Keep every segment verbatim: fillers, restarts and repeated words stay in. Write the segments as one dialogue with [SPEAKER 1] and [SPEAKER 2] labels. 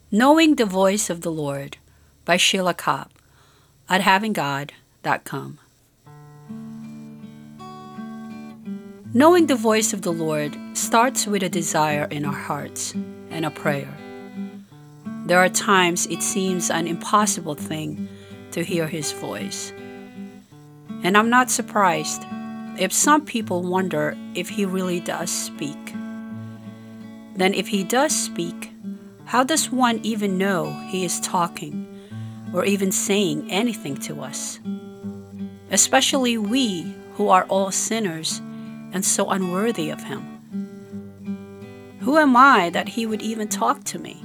[SPEAKER 1] Knowing the Voice of the Lord by Sheila Kopp at having god dot com. Knowing the voice of the Lord starts with a desire in our hearts and a prayer. There are times it seems an impossible thing to hear His voice. And I'm not surprised if some people wonder if He really does speak. Then if He does speak, how does one even know He is talking or even saying anything to us? Especially we who are all sinners and so unworthy of Him. Who am I that He would even talk to me?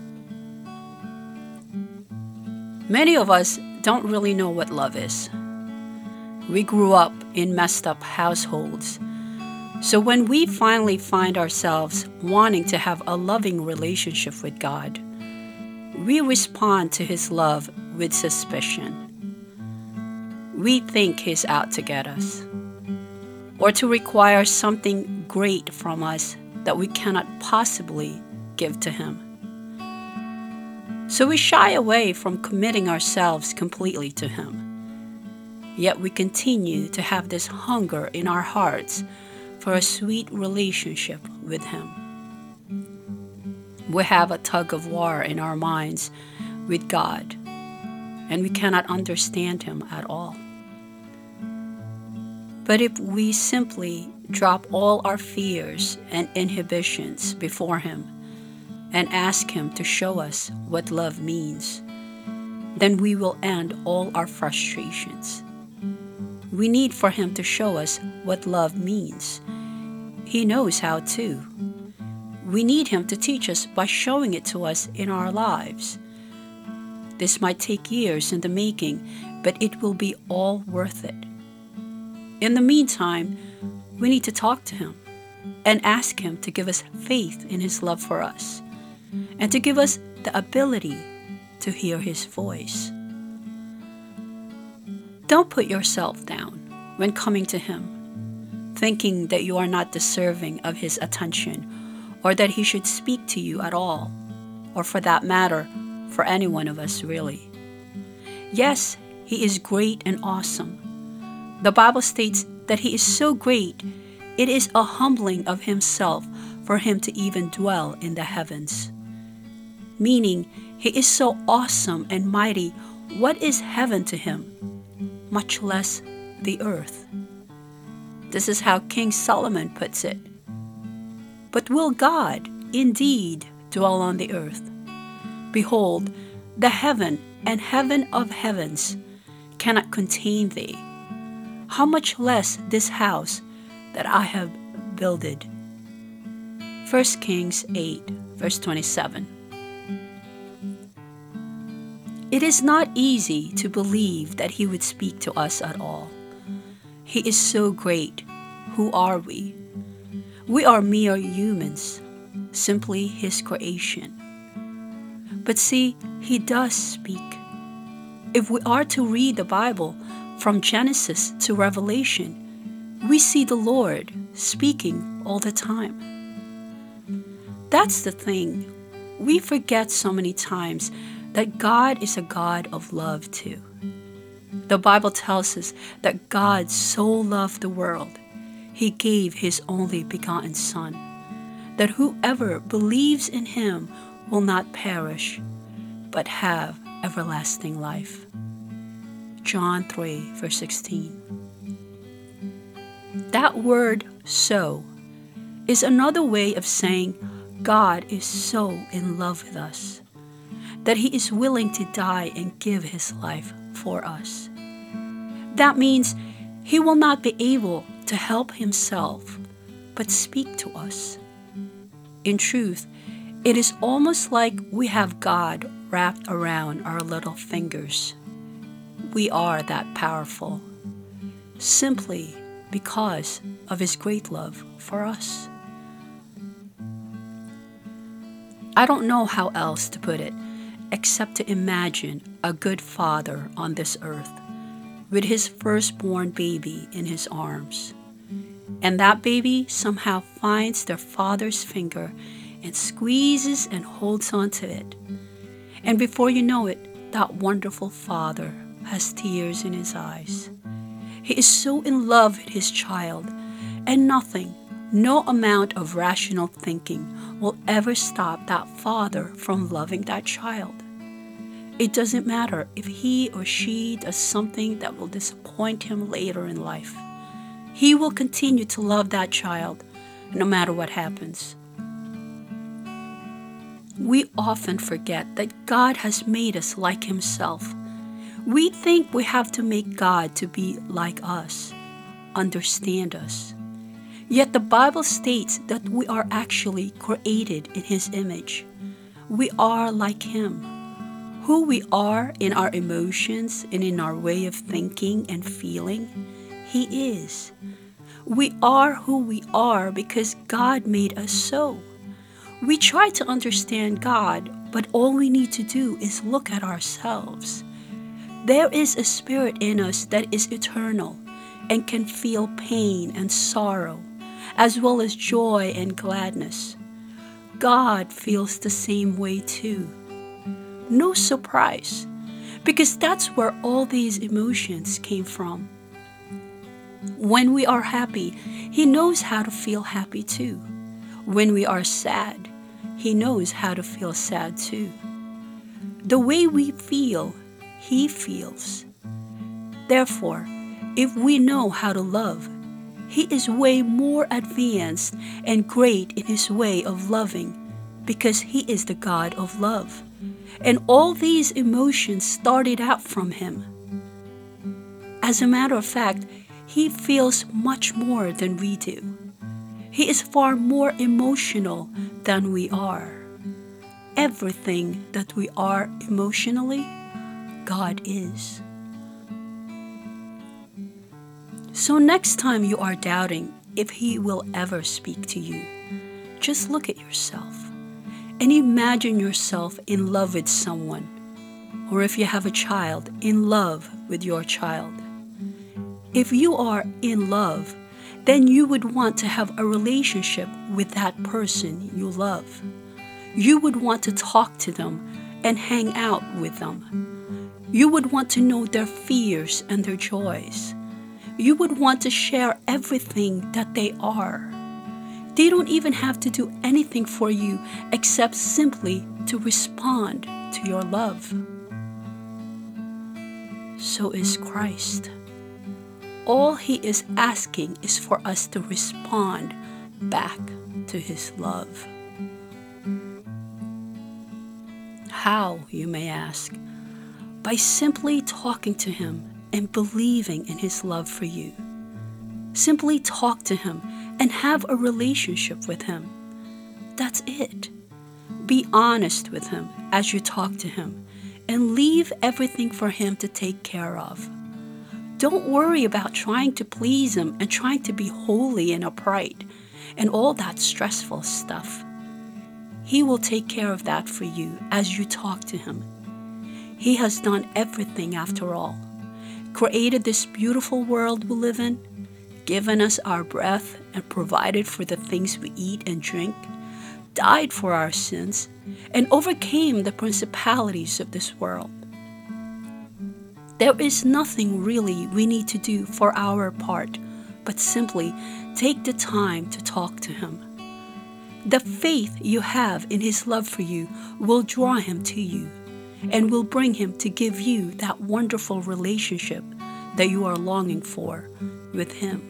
[SPEAKER 1] Many of us don't really know what love is. We grew up in messed up households. So when we finally find ourselves wanting to have a loving relationship with God, we respond to His love with suspicion. We think He's out to get us, or to require something great from us that we cannot possibly give to Him. So we shy away from committing ourselves completely to Him. Yet we continue to have this hunger in our hearts for a sweet relationship with Him. We have a tug of war in our minds with God, and we cannot understand Him at all. But if we simply drop all our fears and inhibitions before Him and ask Him to show us what love means, then we will end all our frustrations. We need for Him to show us what love means. He knows how to. We need Him to teach us by showing it to us in our lives. This might take years in the making, but it will be all worth it. In the meantime, we need to talk to Him and ask Him to give us faith in His love for us and to give us the ability to hear His voice. Don't put yourself down when coming to Him, thinking that you are not deserving of His attention or that He should speak to you at all, or for that matter, for any one of us really. Yes, He is great and awesome. The Bible states that He is so great, it is a humbling of Himself for Him to even dwell in the heavens. Meaning, He is so awesome and mighty, what is heaven to Him? Much less the earth. This is how King Solomon puts it. But will God indeed dwell on the earth? Behold, the heaven and heaven of heavens cannot contain thee. How much less this house that I have builded. First Kings eight, verse twenty-seven. It is not easy to believe that He would speak to us at all. He is so great. Who are we? We are mere humans, simply His creation. But see, He does speak. If we are to read the Bible from Genesis to Revelation, we see the Lord speaking all the time. That's the thing. We forget so many times that God is a God of love too. The Bible tells us that God so loved the world, He gave His only begotten Son, that whoever believes in Him will not perish, but have everlasting life. John three, verse sixteen. That word "so" is another way of saying God is so in love with us, that He is willing to die and give His life for us. That means He will not be able to help Himself, but speak to us. In truth, it is almost like we have God wrapped around our little fingers. We are that powerful, simply because of His great love for us. I don't know how else to put it, except to imagine a good father on this earth with his firstborn baby in his arms. And that baby somehow finds their father's finger and squeezes and holds on to it. And before you know it, that wonderful father has tears in his eyes. He is so in love with his child, and nothing, no amount of rational thinking will ever stop that father from loving that child. It doesn't matter if he or she does something that will disappoint him later in life. He will continue to love that child no matter what happens. We often forget that God has made us like Himself. We think we have to make God to be like us, understand us. Yet the Bible states that we are actually created in His image. We are like Him. Who we are in our emotions and in our way of thinking and feeling, He is. We are who we are because God made us so. We try to understand God, but all we need to do is look at ourselves. There is a spirit in us that is eternal and can feel pain and sorrow, as well as joy and gladness. God feels the same way too. No surprise, because that's where all these emotions came from. When we are happy, He knows how to feel happy too. When we are sad, He knows how to feel sad too. The way we feel, He feels. Therefore, if we know how to love, He is way more advanced and great in His way of loving, because He is the God of love. And all these emotions started out from Him. As a matter of fact, He feels much more than we do. He is far more emotional than we are. Everything that we are emotionally, God is. So next time you are doubting if He will ever speak to you, just look at yourself and imagine yourself in love with someone, or if you have a child, in love with your child. If you are in love, then you would want to have a relationship with that person you love. You would want to talk to them and hang out with them. You would want to know their fears and their joys. You would want to share everything that they are. They don't even have to do anything for you except simply to respond to your love. So is Christ. All He is asking is for us to respond back to His love. How, you may ask? By simply talking to Him and believing in His love for you. Simply talk to Him and have a relationship with Him. That's it. Be honest with Him as you talk to Him and leave everything for Him to take care of. Don't worry about trying to please Him and trying to be holy and upright and all that stressful stuff. He will take care of that for you as you talk to Him. He has done everything after all. Created this beautiful world we live in, given us our breath and provided for the things we eat and drink, died for our sins, and overcame the principalities of this world. There is nothing really we need to do for our part, but simply take the time to talk to Him. The faith you have in His love for you will draw Him to you and will bring Him to give you that wonderful relationship that you are longing for with Him.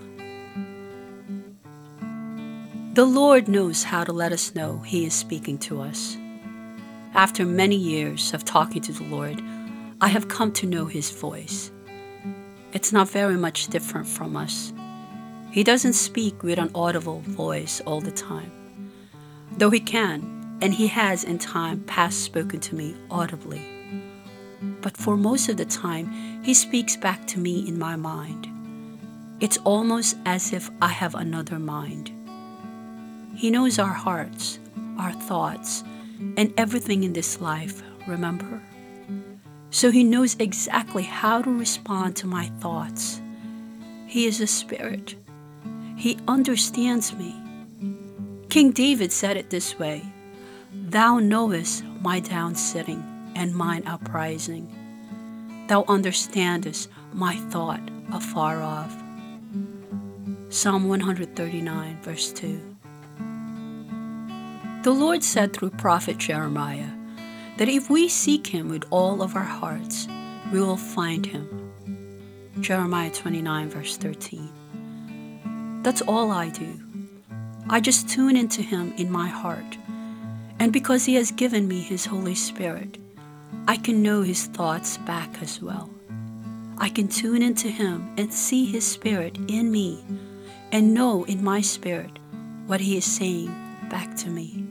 [SPEAKER 1] The Lord knows how to let us know He is speaking to us. After many years of talking to the Lord, I have come to know His voice. It's not very much different from us. He doesn't speak with an audible voice all the time, though He can, and He has in time past spoken to me audibly. But for most of the time, He speaks back to me in my mind. It's almost as if I have another mind. He knows our hearts, our thoughts, and everything in this life, remember? So He knows exactly how to respond to my thoughts. He is a spirit. He understands me. King David said it this way, "Thou knowest my down sitting, and mine uprising. Thou understandest my thought afar off. Psalm one thirty-nine, verse two. The Lord said through prophet Jeremiah that if we seek Him with all of our hearts, we will find Him. Jeremiah twenty-nine, verse thirteen. That's all I do. I just tune into Him in my heart. And because He has given me His Holy Spirit, I can know His thoughts back as well. I can tune into Him and see His Spirit in me and know in my spirit what He is saying back to me.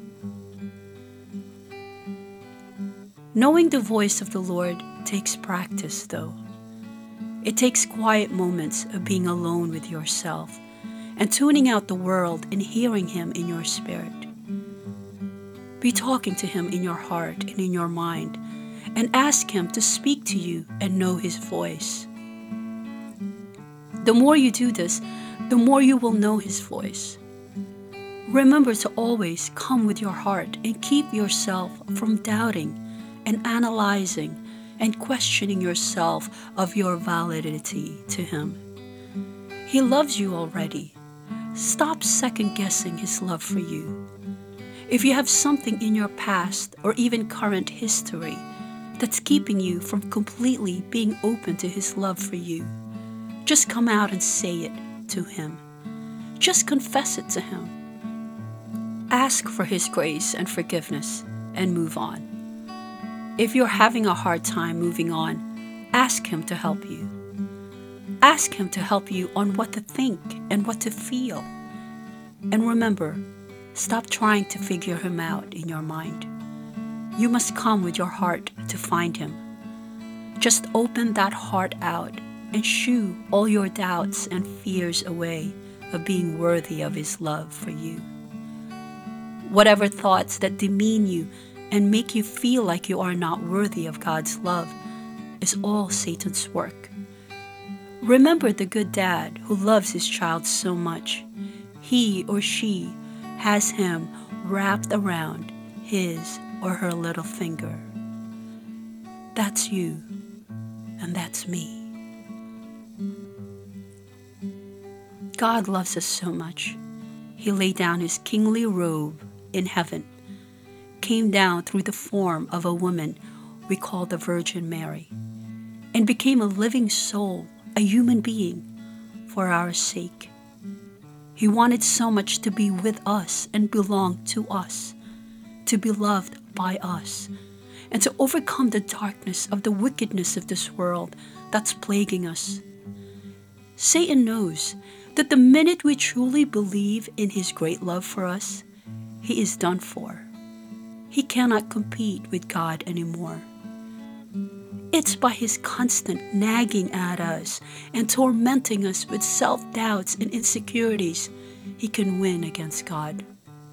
[SPEAKER 1] Knowing the voice of the Lord takes practice, though. It takes quiet moments of being alone with yourself and tuning out the world and hearing Him in your spirit. Be talking to Him in your heart and in your mind, and ask Him to speak to you and know His voice. The more you do this, the more you will know His voice. Remember to always come with your heart and keep yourself from doubting and analyzing and questioning yourself of your validity to Him. He loves you already. Stop second-guessing His love for you. If you have something in your past or even current history that's keeping you from completely being open to His love for you, just come out and say it to Him. Just confess it to Him. Ask for His grace and forgiveness and move on. If you're having a hard time moving on, ask Him to help you. Ask Him to help you on what to think and what to feel. And remember, stop trying to figure Him out in your mind. You must come with your heart to find Him. Just open that heart out and shoo all your doubts and fears away of being worthy of His love for you. Whatever thoughts that demean you and make you feel like you are not worthy of God's love is all Satan's work. Remember the good dad who loves his child so much. He or she has him wrapped around his or her little finger. That's you, and that's me. God loves us so much. He laid down His kingly robe in heaven, came down through the form of a woman we call the Virgin Mary, and became a living soul, a human being, for our sake. He wanted so much to be with us and belong to us, to be loved by us, and to overcome the darkness of the wickedness of this world that's plaguing us. Satan knows that the minute we truly believe in His great love for us, he is done for. He cannot compete with God anymore. It's by His constant nagging at us and tormenting us with self-doubts and insecurities he can win against God.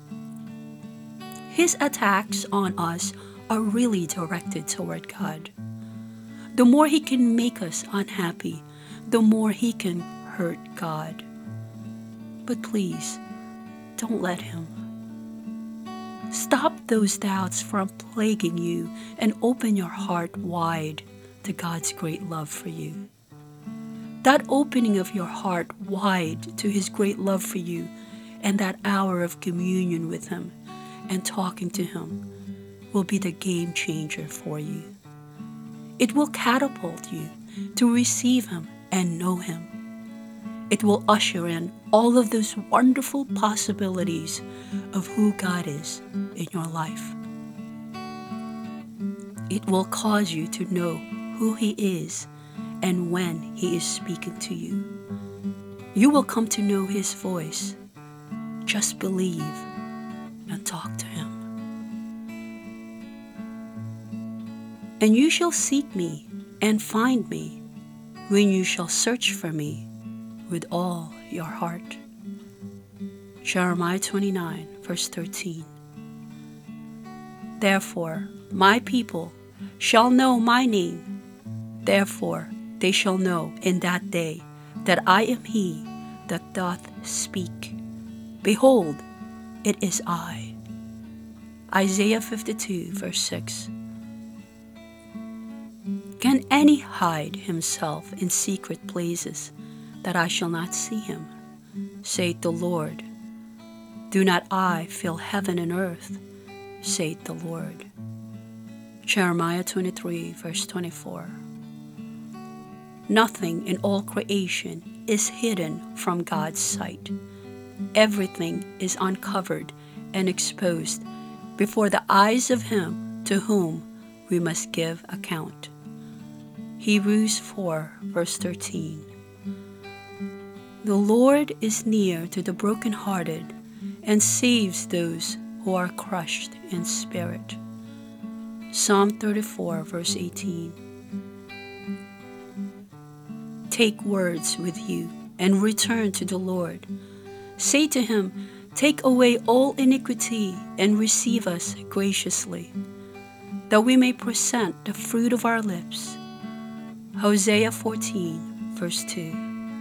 [SPEAKER 1] His attacks on us are really directed toward God. The more he can make us unhappy, the more he can hurt God. But please, don't let him. Stop those doubts from plaguing you and open your heart wide to God's great love for you. That opening of your heart wide to His great love for you and that hour of communion with Him and talking to Him will be the game changer for you. It will catapult you to receive Him and know Him. It will usher in all of those wonderful possibilities of who God is in your life. It will cause you to know who He is and when He is speaking to you. You will come to know His voice. Just believe and talk to Him. And you shall seek me and find me when you shall search for me with all your heart. Jeremiah twenty-nine, verse thirteen. Therefore, my people shall know my name. Therefore, they shall know in that day that I am He that doth speak. Behold, it is I. Isaiah fifty-two, verse six. Can any hide himself in secret places, that I shall not see him? Saith the Lord. Do not I fill heaven and earth? Saith the Lord. Jeremiah twenty-three, verse twenty-four. Nothing in all creation is hidden from God's sight. Everything is uncovered and exposed before the eyes of Him to whom we must give account. Hebrews four, verse thirteen. The Lord is near to the brokenhearted and saves those who are crushed in spirit. Psalm thirty-four, verse eighteen. Take words with you and return to the Lord. Say to Him, take away all iniquity and receive us graciously, that we may present the fruit of our lips. Hosea fourteen, verse two.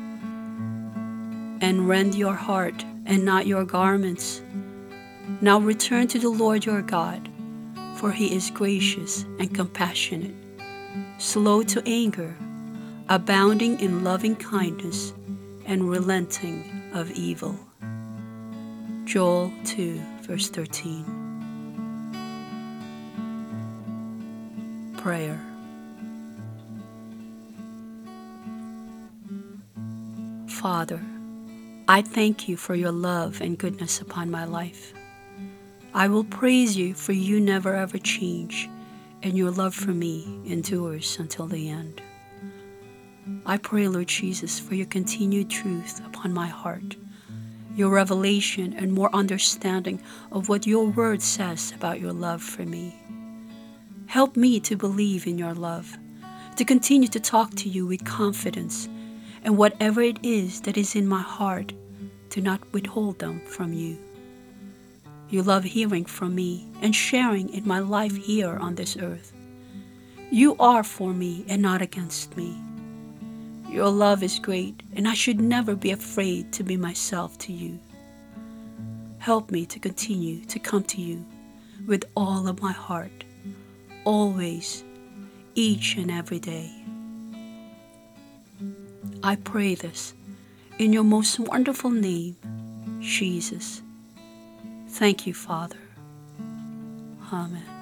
[SPEAKER 1] And rend your heart and not your garments. Now return to the Lord your God, for He is gracious and compassionate, slow to anger, abounding in loving kindness, and relenting of evil. Joel two, verse thirteen. Prayer. Father, I thank you for your love and goodness upon my life. I will praise you, for you never ever change, and your love for me endures until the end. I pray, Lord Jesus, for your continued truth upon my heart, your revelation and more understanding of what your word says about your love for me. Help me to believe in your love, to continue to talk to you with confidence, and whatever it is that is in my heart, do not withhold them from you. You love hearing from me and sharing in my life here on this earth. You are for me and not against me. Your love is great, and I should never be afraid to be myself to you. Help me to continue to come to you with all of my heart, always, each and every day. I pray this in your most wonderful name, Jesus. Thank you, Father. Amen.